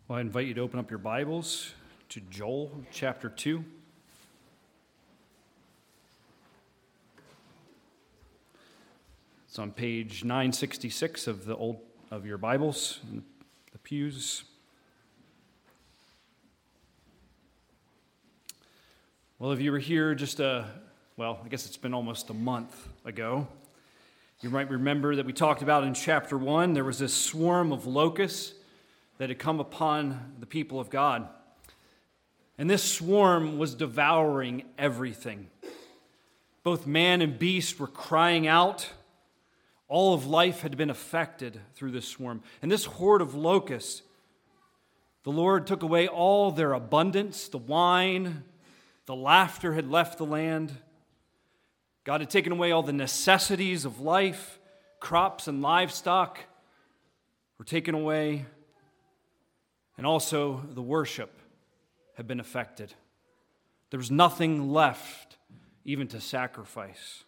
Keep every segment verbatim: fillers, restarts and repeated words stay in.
Well, I invite you to open up your Bibles to Joel chapter two. It's on page nine sixty-six of the old of your Bibles, in the pews. Well, if you were here just a, well, I guess it's been almost a month ago, you might remember that we talked about in chapter one, there was this swarm of locusts that had come upon the people of God. And this swarm was devouring everything. Both man and beast were crying out. All of life had been affected through this swarm. And this horde of locusts, the Lord took away all their abundance, the wine, the laughter had left the land. God had taken away all the necessities of life, crops and livestock were taken away. And also the worship had been affected. There was nothing left even to sacrifice.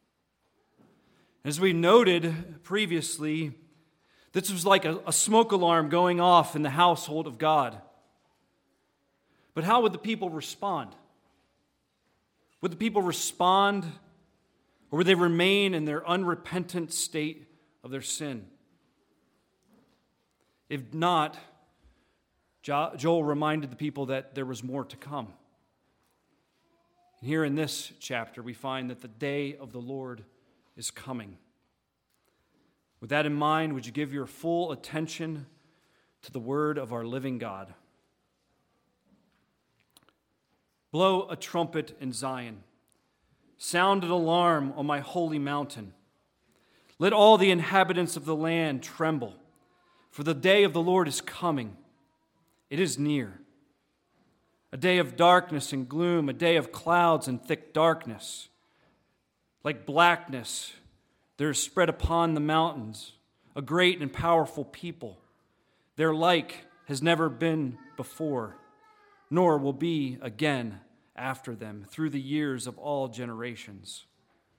As we noted previously, this was like a, a smoke alarm going off in the household of God. But how would the people respond? Would the people respond, or would they remain in their unrepentant state of their sin? If not, Joel reminded the people that there was more to come. Here in this chapter, we find that the day of the Lord is coming. With that in mind, would you give your full attention to the word of our living God? Blow a trumpet in Zion. Sound an alarm on my holy mountain. Let all the inhabitants of the land tremble, for the day of the Lord is coming. It is near. A day of darkness and gloom, a day of clouds and thick darkness. Like blackness, there is spread upon the mountains a great and powerful people. Their like has never been before, nor will be again after them through the years of all generations.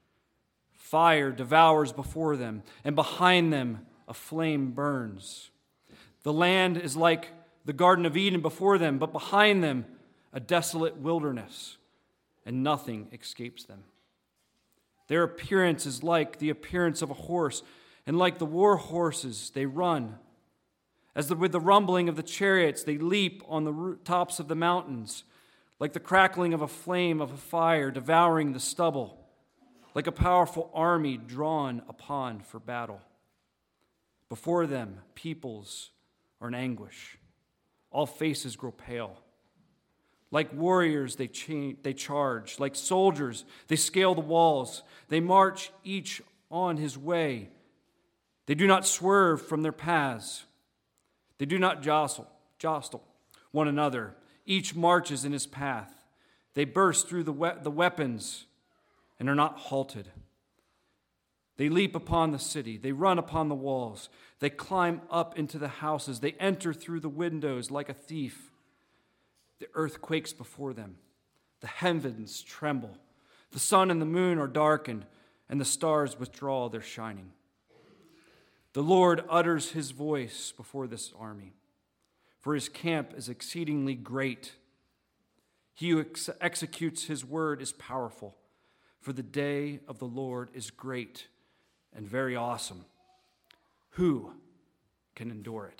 Fire devours before them, and behind them a flame burns. The land is like the Garden of Eden before them, but behind them a desolate wilderness, and nothing escapes them. Their appearance is like the appearance of a horse, and like the war horses they run. As the, with the rumbling of the chariots they leap on the tops of the mountains, like the crackling of a flame of a fire devouring the stubble, like a powerful army drawn upon for battle. Before them peoples are in anguish. All faces grow pale. Like warriors, they, cha- they charge. Like soldiers, they scale the walls. They march each on his way. They do not swerve from their paths. They do not jostle, jostle one another. Each marches in his path. They burst through the, we- the weapons and are not halted. They leap upon the city. They run upon the walls. They climb up into the houses. They enter through the windows like a thief. The earth quakes before them. The heavens tremble. The sun and the moon are darkened, and the stars withdraw their shining. The Lord utters his voice before this army, for his camp is exceedingly great. He who ex- executes his word is powerful, for the day of the Lord is great and very awesome. Who can endure it?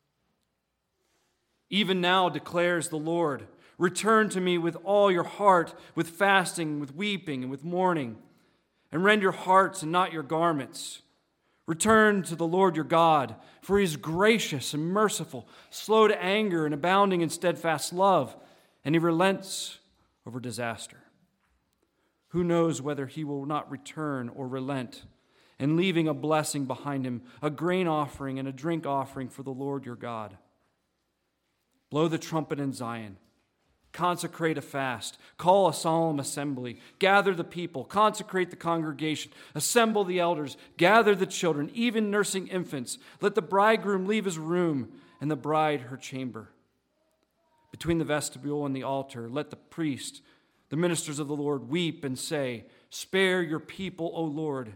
Even now declares the Lord, return to me with all your heart, with fasting, with weeping, and with mourning, and rend your hearts and not your garments. Return to the Lord your God, for he is gracious and merciful, slow to anger and abounding in steadfast love, and he relents over disaster. Who knows whether he will not return or relent, and leaving a blessing behind him, a grain offering and a drink offering for the Lord your God. Blow the trumpet in Zion. Consecrate a fast. Call a solemn assembly. Gather the people. Consecrate the congregation. Assemble the elders. Gather the children, even nursing infants. Let the bridegroom leave his room and the bride her chamber. Between the vestibule and the altar, let the priest, the ministers of the Lord, weep and say, spare your people, O Lord,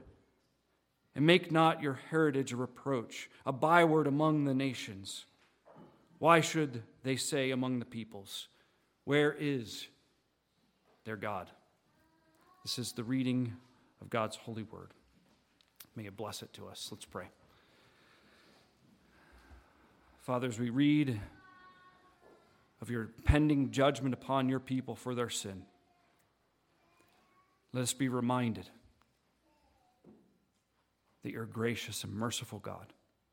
and make not your heritage a reproach, a byword among the nations. Why should they say among the peoples, where is their God? This is the reading of God's holy word. May it bless it to us. Let's pray. Father, as we read of your pending judgment upon your people for their sin, let us be reminded that you're a gracious and merciful God.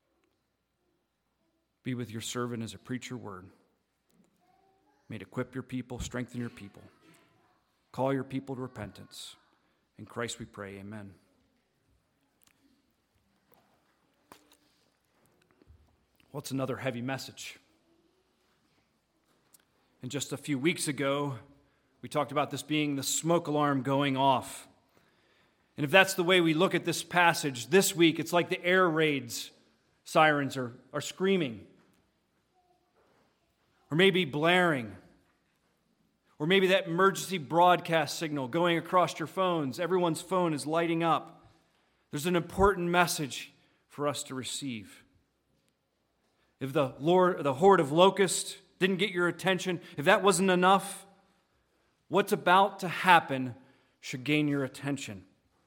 Be with your servant as I preach your word. May it equip your people, strengthen your people, call your people to repentance. In Christ we pray, amen. Well, it's another heavy message. And just a few weeks ago, we talked about this being the smoke alarm going off. And if that's the way we look at this passage, this week it's like the air raids sirens are, are screaming. Or maybe blaring. Or maybe that emergency broadcast signal going across your phones. Everyone's phone is lighting up. There's an important message for us to receive. If the Lord, the horde of locusts didn't get your attention, if that wasn't enough, what's about to happen should gain your attention.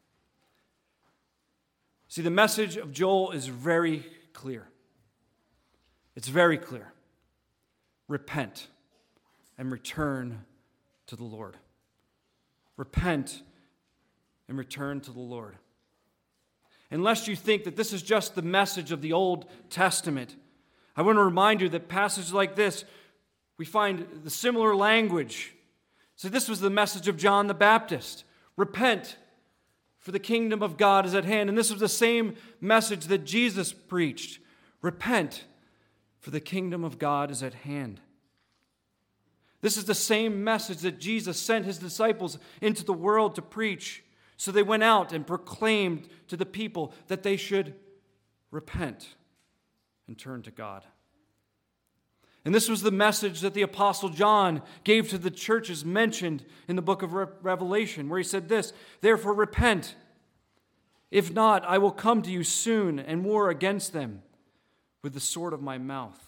See, the message of Joel is very clear. It's very clear. Repent and return to the Lord. Repent and return to the Lord. Unless you think that this is just the message of the Old Testament, I want to remind you that passages like this, we find the similar language. So this was the message of John the Baptist. Repent, for the kingdom of God is at hand. And this was the same message that Jesus preached. Repent, for the kingdom of God is at hand. This is the same message that Jesus sent his disciples into the world to preach. So they went out and proclaimed to the people that they should repent and turn to God. And this was the message that the Apostle John gave to the churches mentioned in the book of Re- Revelation, where he said this, "Therefore repent. If not, I will come to you soon and war against them with the sword of my mouth."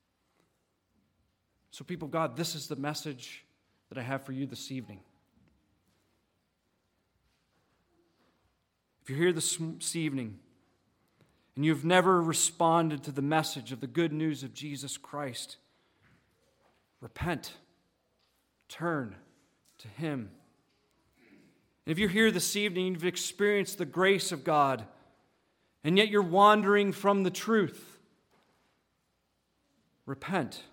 So, people of God, this is the message that I have for you this evening. If you're here this evening and you've never responded to the message of the good news of Jesus Christ, repent. Turn to him. And if you're here this evening and you've experienced the grace of God, and yet you're wandering from the truth, repent.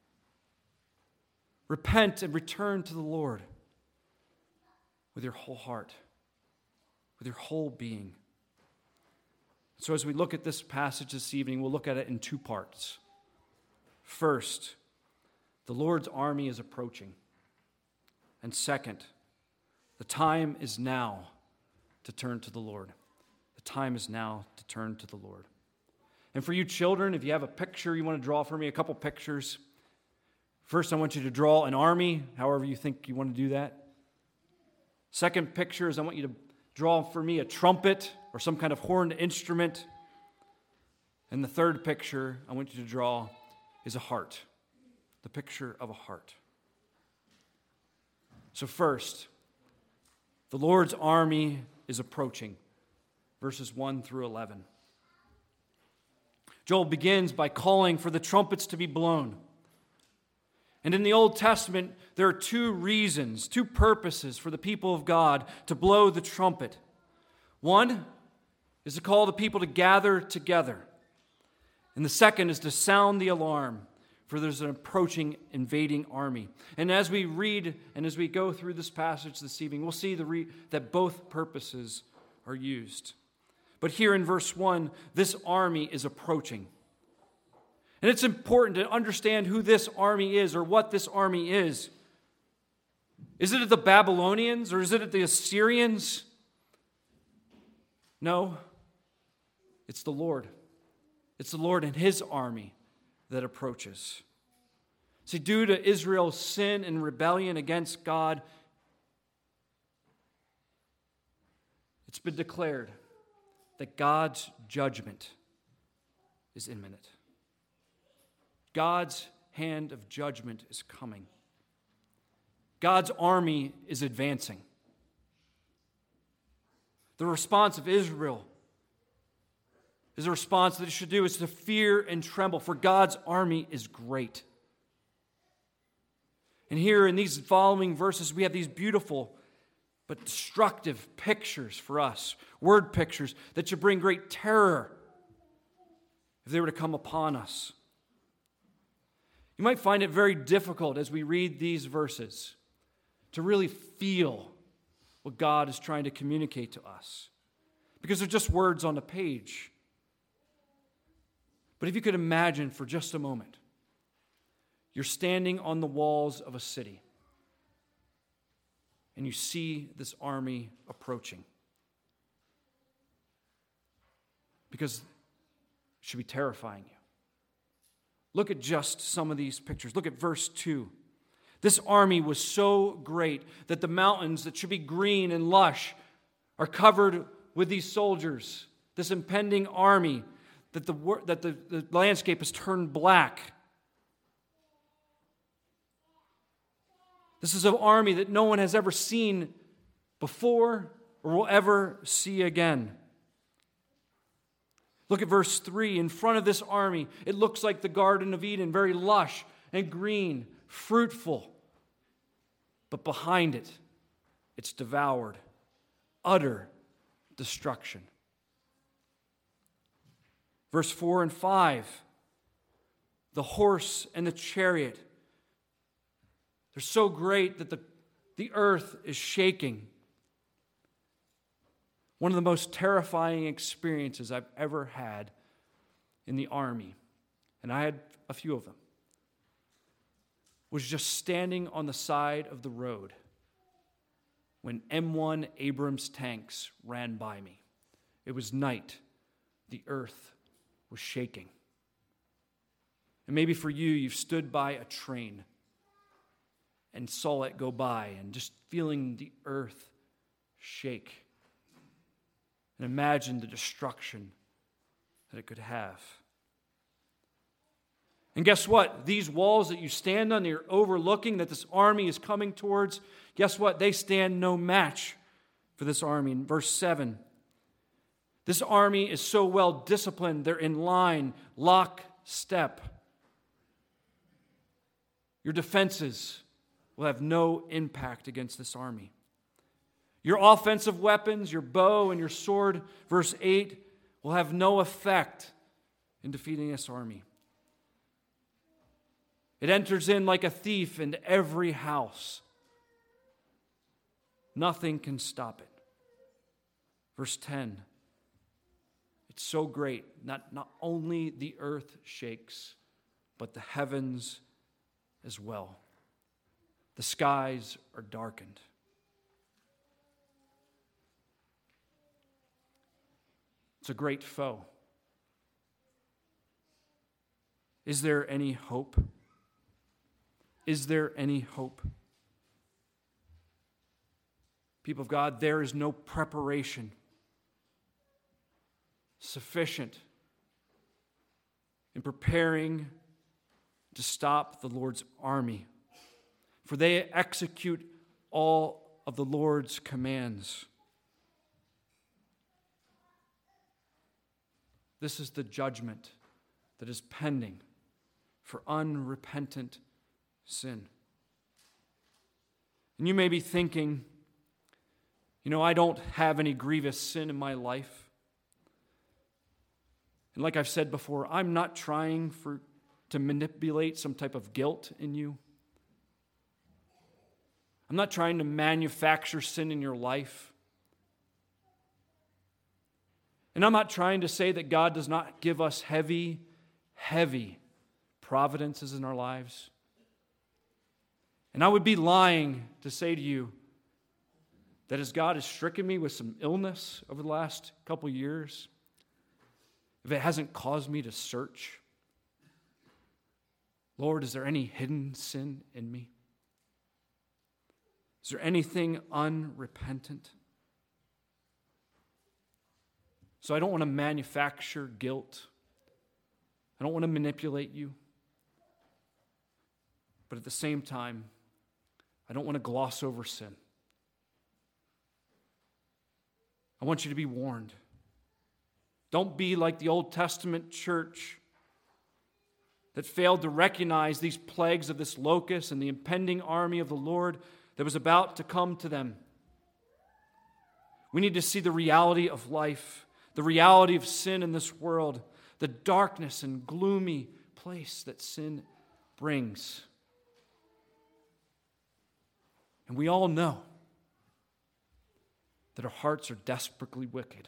Repent and return to the Lord with your whole heart, with your whole being. So as we look at this passage this evening, we'll look at it in two parts. First, the Lord's army is approaching. And second, the time is now to turn to the Lord. The time is now to turn to the Lord. And for you children, if you have a picture you want to draw for me, a couple pictures. First, I want you to draw an army, however you think you want to do that. Second picture is I want you to draw for me a trumpet or some kind of horned instrument. And the third picture I want you to draw is a heart, the picture of a heart. So first, the Lord's army is approaching, verses one through eleven. Joel begins by calling for the trumpets to be blown. And in the Old Testament, there are two reasons, two purposes for the people of God to blow the trumpet. One is to call the people to gather together. And the second is to sound the alarm, for there's an approaching invading army. And as we read and as we go through this passage this evening, we'll see the re- that both purposes are used. But here in verse one, this army is approaching. And it's important to understand who this army is or what this army is. Is it the Babylonians or is it the Assyrians? No, it's the Lord. It's the Lord and his army that approaches. See, due to Israel's sin and rebellion against God, it's been declared that God's judgment is imminent. God's hand of judgment is coming. God's army is advancing. The response of Israel is a response that it should do is to fear and tremble, for God's army is great. And here in these following verses, we have these beautiful but destructive pictures for us, word pictures that should bring great terror if they were to come upon us. You might find it very difficult as we read these verses to really feel what God is trying to communicate to us, because they're just words on a page. But if you could imagine for just a moment, you're standing on the walls of a city and you see this army approaching, because it should be terrifying you. Look at just some of these pictures. Look at verse two. This army was so great that the mountains that should be green and lush are covered with these soldiers, this impending army, that the, that the, the landscape has turned black. This is an army that no one has ever seen before or will ever see again. Look at verse three. In front of this army, it looks like the Garden of Eden, very lush and green, fruitful. But behind it, it's devoured. Utter destruction. Verse four and five. The horse and the chariot, they're so great that the, the earth is shaking. One of the most terrifying experiences I've ever had in the army, and I had a few of them, was just standing on the side of the road when M one Abrams tanks ran by me. It was night. The earth was shaking. And maybe for you, you've stood by a train and saw it go by and just feeling the earth shake. And imagine the destruction that it could have. And guess what? These walls that you stand on, you're overlooking, that this army is coming towards, guess what? They stand no match for this army. In verse seven, this army is so well disciplined, they're in line, lock, step. Your defenses will have no impact against this army. Your offensive weapons, your bow and your sword, verse eight, will have no effect in defeating this army. It enters in like a thief into every house. Nothing can stop it. Verse ten, it's so great, not, not only the earth shakes, but the heavens as well. The skies are darkened. It's a great foe. Is there any hope? Is there any hope? People of God, there is no preparation sufficient in preparing to stop the Lord's army, for they execute all of the Lord's commands. This is the judgment that is pending for unrepentant sin. And you may be thinking, you know, I don't have any grievous sin in my life. And like I've said before, I'm not trying for to manipulate some type of guilt in you. I'm not trying to manufacture sin in your life. And I'm not trying to say that God does not give us heavy, heavy providences in our lives. And I would be lying to say to you that as God has stricken me with some illness over the last couple years, if it hasn't caused me to search, Lord, is there any hidden sin in me? Is there anything unrepentant? So I don't want to manufacture guilt. I don't want to manipulate you. But at the same time, I don't want to gloss over sin. I want you to be warned. Don't be like the Old Testament church that failed to recognize these plagues of this locust and the impending army of the Lord that was about to come to them. We need to see the reality of life, the reality of sin in this world, the darkness and gloomy place that sin brings. And we all know that our hearts are desperately wicked.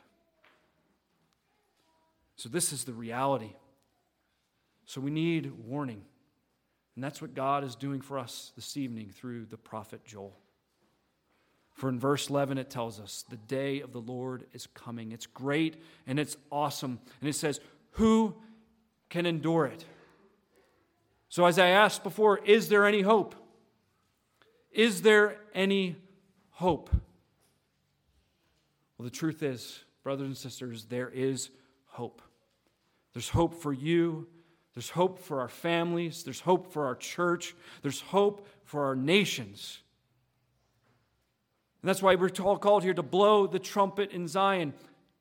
So this is the reality. So we need warning. And that's what God is doing for us this evening through the prophet Joel. For in verse eleven it tells us, the day of the Lord is coming. It's great and it's awesome. And it says, who can endure it? So as I asked before, is there any hope? Is there any hope? Well, the truth is, brothers and sisters, there is hope. There's hope for you. There's hope for our families. There's hope for our church. There's hope for our nations. And that's why we're all called here to blow the trumpet in Zion.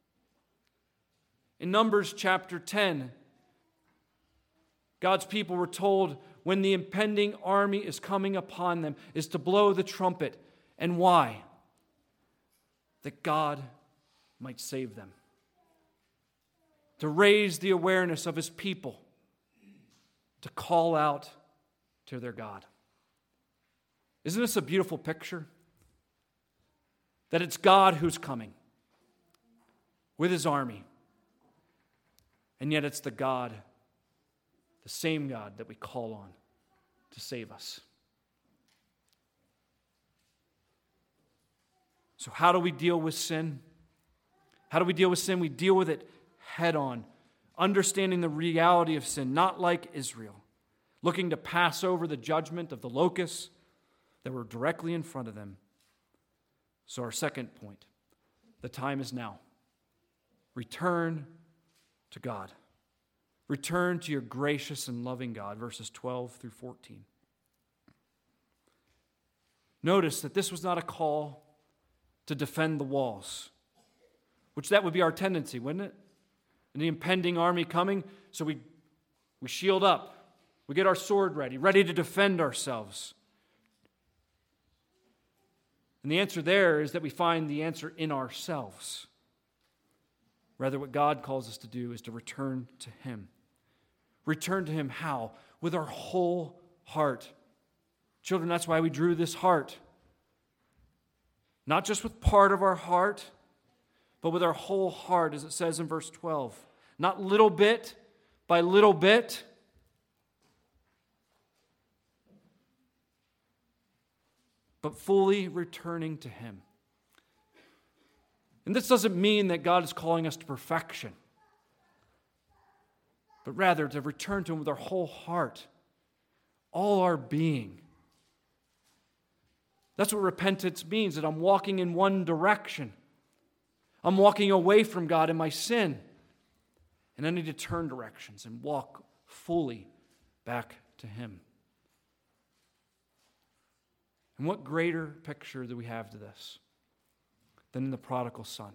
In Numbers chapter ten, God's people were told when the impending army is coming upon them is to blow the trumpet. And why? That God might save them. To raise the awareness of His people. To call out to their God. Isn't this a beautiful picture? That it's God who's coming with His army. And yet it's the God, the same God that we call on to save us. So how do we deal with sin? How do we deal with sin? We deal with it head on, understanding the reality of sin, not like Israel, looking to pass over the judgment of the locusts that were directly in front of them. So our second point, the time is now. Return to God. Return to your gracious and loving God, verses twelve through fourteen. Notice that this was not a call to defend the walls, which that would be our tendency, wouldn't it? And the impending army coming, so we, we shield up. We get our sword ready, ready to defend ourselves. And the answer there is that we find the answer in ourselves. Rather, what God calls us to do is to return to Him. Return to Him how? With our whole heart. Children, that's why we drew this heart. Not just with part of our heart, but with our whole heart, as it says in verse twelve. Not little bit by little bit. But fully returning to Him. And this doesn't mean that God is calling us to perfection, but rather to return to Him with our whole heart, all our being. That's what repentance means, that I'm walking in one direction. I'm walking away from God in my sin. And I need to turn directions and walk fully back to Him. And what greater picture do we have to this than in the prodigal son?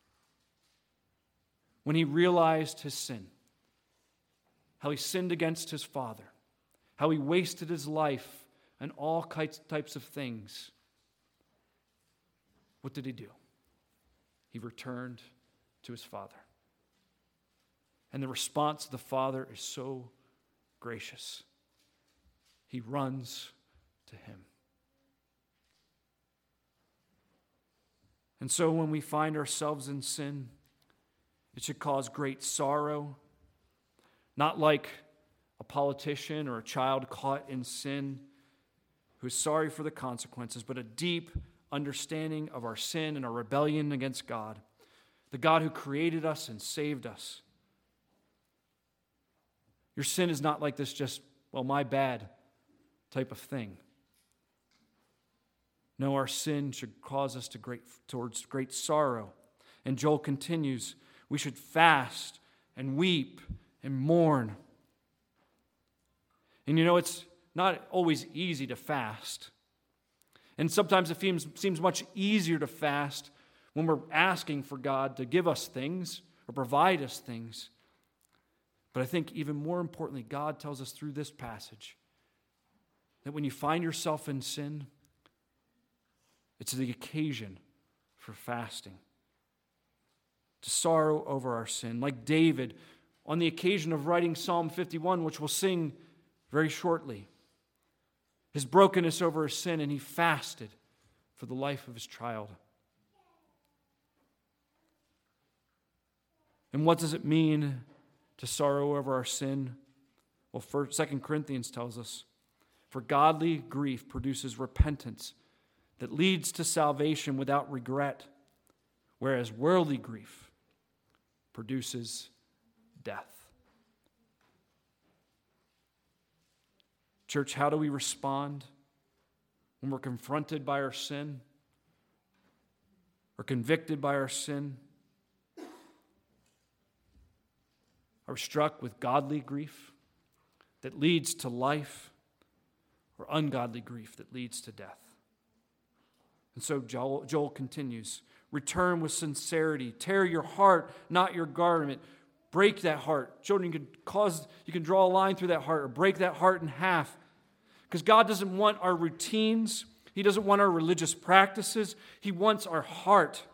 When he realized his sin, how he sinned against his father, how he wasted his life and all types of things. What did he do? He returned to his father. And the response of the father is so gracious. He runs to him. And so when we find ourselves in sin, it should cause great sorrow, not like a politician or a child caught in sin who is sorry for the consequences, but a deep understanding of our sin and our rebellion against God, the God who created us and saved us. Your sin is not like this just, well, my bad type of thing. No, our sin should cause us to great, towards great sorrow. And Joel continues, we should fast and weep and mourn. And you know, it's not always easy to fast. And sometimes it seems, seems much easier to fast when we're asking for God to give us things or provide us things. But I think even more importantly, God tells us through this passage that when you find yourself in sin, it's the occasion for fasting, to sorrow over our sin. Like David, on the occasion of writing Psalm fifty-one, which we'll sing very shortly, his brokenness over his sin, and he fasted for the life of his child. And what does it mean to sorrow over our sin? Well, first, Second Corinthians tells us, for godly grief produces repentance that leads to salvation without regret, whereas worldly grief produces death. Church, how do we respond when we're confronted by our sin or convicted by our sin? Are we struck with godly grief that leads to life, or ungodly grief that leads to death? And so Joel, Joel continues, return with sincerity, tear your heart, not your garment. Break that heart. Children, you can cause, you can draw a line through that heart or break that heart in half. Because God doesn't want our routines. He doesn't want our religious practices. He wants our heart.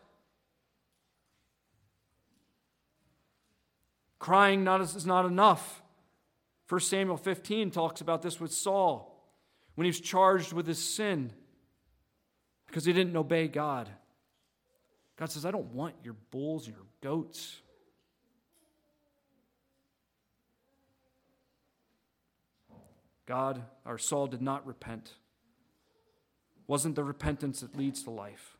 Crying not is not enough. First Samuel fifteen talks about this with Saul when he was charged with his sin because he didn't obey God. God says, I don't want your bulls and your goats. God, our Saul did not repent. Wasn't the repentance that leads to life.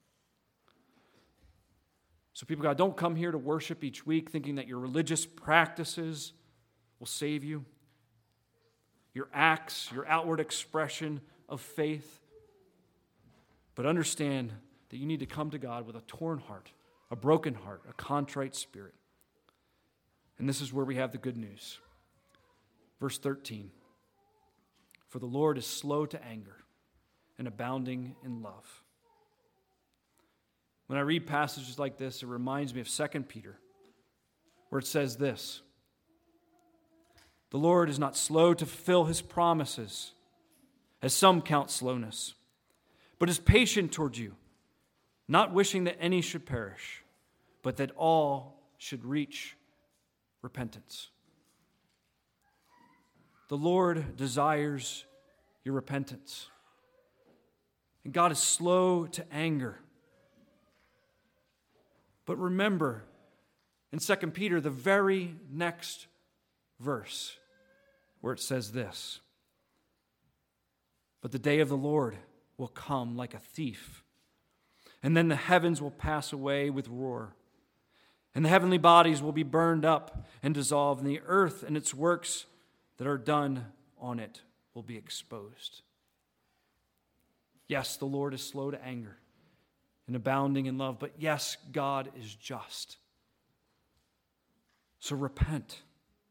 So people, God, don't come here to worship each week thinking that your religious practices will save you. Your acts, your outward expression of faith. But understand that you need to come to God with a torn heart, a broken heart, a contrite spirit. And this is where we have the good news. Verse thirteen. For the Lord is slow to anger and abounding in love. When I read passages like this, it reminds me of Second Peter, where it says this, the Lord is not slow to fulfill his promises, as some count slowness, but is patient toward you, not wishing that any should perish, but that all should reach repentance. The Lord desires your repentance. And God is slow to anger. But remember, in Second Peter, the very next verse, where it says this, but the day of the Lord will come like a thief, and then the heavens will pass away with roar, and the heavenly bodies will be burned up and dissolved, and the earth and its works that are done on it will be exposed. Yes, the Lord is slow to anger and abounding in love, but yes, God is just. So repent.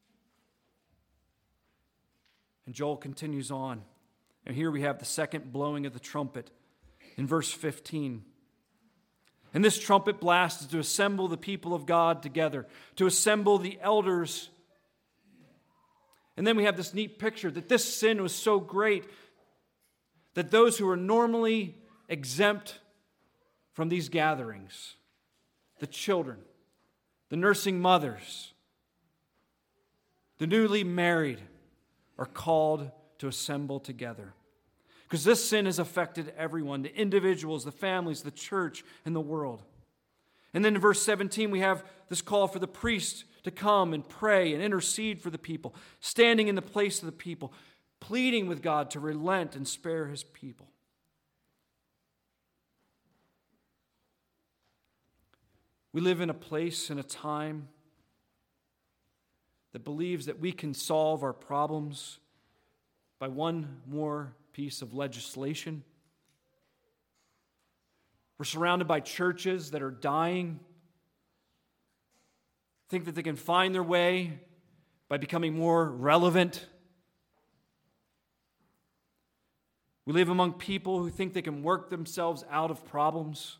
And Joel continues on. And here we have the second blowing of the trumpet in verse fifteen. And this trumpet blast is to assemble the people of God together, to assemble the elders. And then we have this neat picture that this sin was so great that those who are normally exempt from these gatherings, the children, the nursing mothers, the newly married, are called to assemble together. Because this sin has affected everyone, the individuals, the families, the church, and the world. And then in verse seventeen, we have this call for the priest to come and pray and intercede for the people, standing in the place of the people, pleading with God to relent and spare his people. We live in a place and a time that believes that we can solve our problems by one more piece of legislation. We're surrounded by churches that are dying, think that they can find their way by becoming more relevant. We live among people who think they can work themselves out of problems.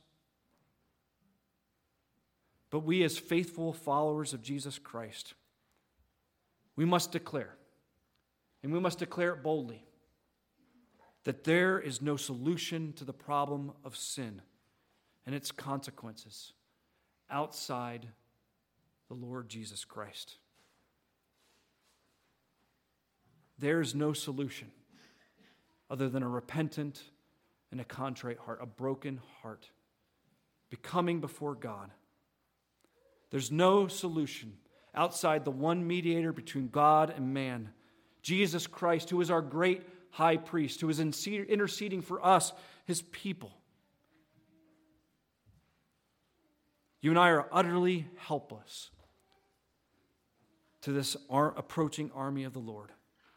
But we, as faithful followers of Jesus Christ, we must declare, and we must declare it boldly, that there is no solution to the problem of sin and its consequences outside the Lord Jesus Christ. There is no solution other than a repentant and a contrite heart, a broken heart, becoming before God. There's no solution outside the one mediator between God and man, Jesus Christ, who is our great high priest, who is interceding for us, his people. You and I are utterly helpless to this approaching army of the Lord.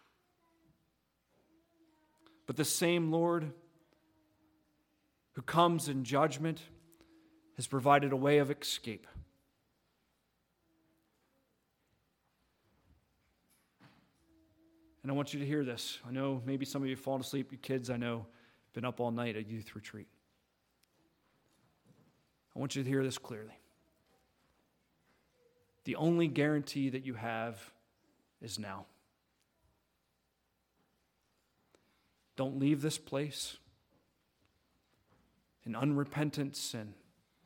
But the same Lord who comes in judgment has provided a way of escape. And I want you to hear this. I know maybe some of you have fallen asleep. You kids, I know, have been up all night at youth retreat. I want you to hear this clearly. The only guarantee that you have is now. Don't leave this place in unrepentant sin,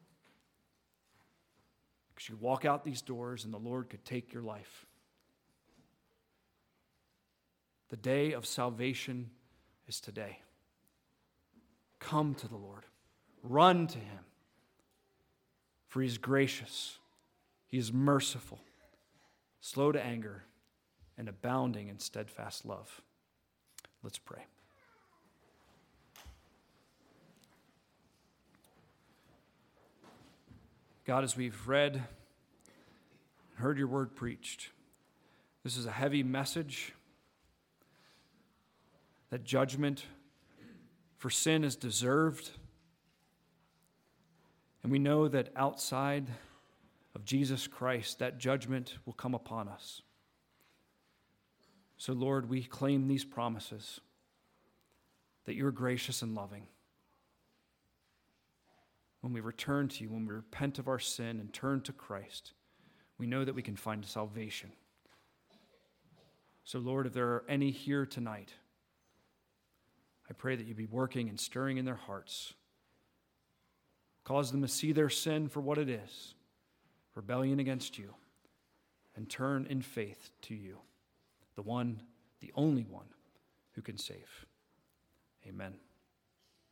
because you walk out these doors and the Lord could take your life. The day of salvation is today. Come to the Lord. Run to him. For he is gracious. He is merciful, slow to anger, and abounding in steadfast love. Let's pray. God, as we've read and heard your word preached, this is a heavy message that judgment for sin is deserved. And we know that outside of Jesus Christ, that judgment will come upon us. So, Lord, we claim these promises that you're gracious and loving. When we return to you, when we repent of our sin and turn to Christ, we know that we can find salvation. So, Lord, if there are any here tonight, I pray that you be working and stirring in their hearts. Cause them to see their sin for what it is, rebellion against you, and turn in faith to you, the one, the only one who can save. Amen.